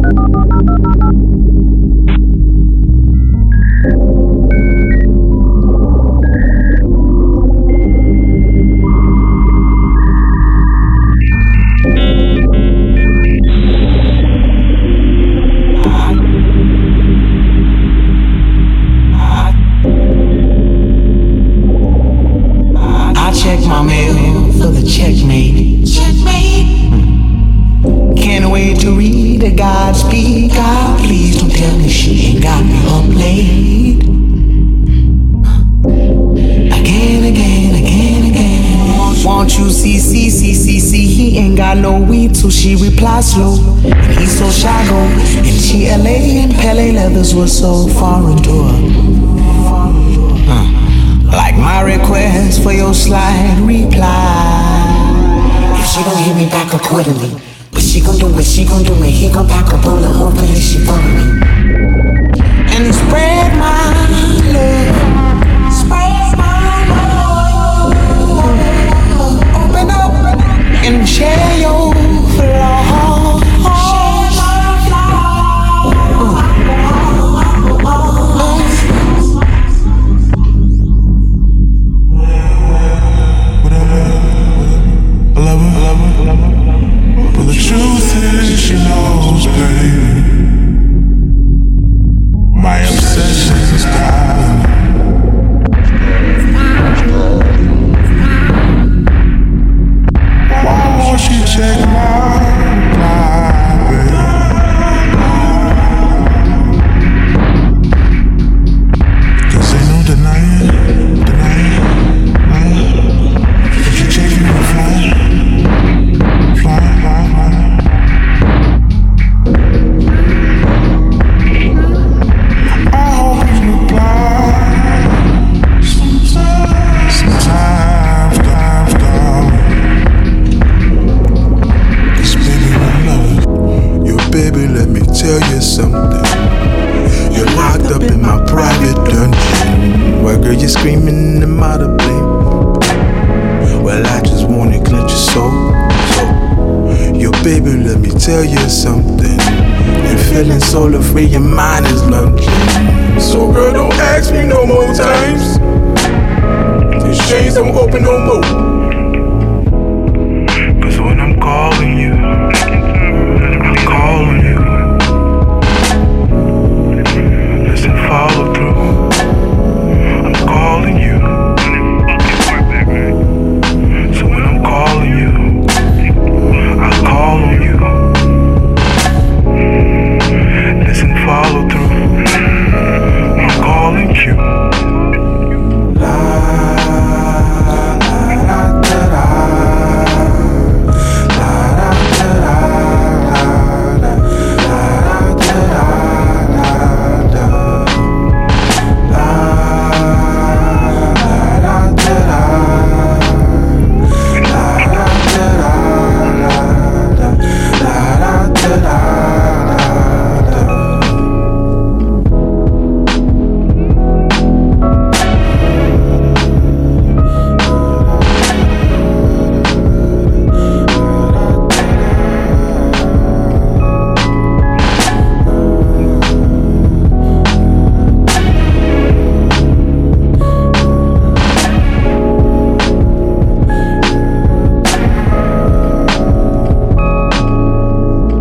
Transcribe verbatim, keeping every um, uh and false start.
My mail for the checkmate. Checkmate. Mm. Can't wait to read the Godspeed. God, please don't tell me she ain't got me up late. Again, again, again, again. Won't you see, see, see, see, see? He ain't got no weed, so she replies slow. And he's so shy, go. And she L A and Pele leathers were so foreign to her. Uh. Like my request for your slide reply. If she don't hit me back accordingly, but she gon' do it, she gon' do it. He gon' pack a bullet, hopefully she follow me. And spread my love, spread my love. Open up and share your flaws. But the truth is she knows, baby, my obsession's got why won't she check my reply, baby? Cause ain't no denying, denying, denying. But you checking me fly, fly, fly, fly. Baby, let me tell you something. You're locked up in my private dungeon. Why, girl, you're screaming and out of blame. Well, I just wanna clench your soul. So, yo, baby, let me tell you something. You're feeling solar free, your mind is lunging. So, girl, don't ask me no more times. These chains don't open no more. Cause when I'm calling you,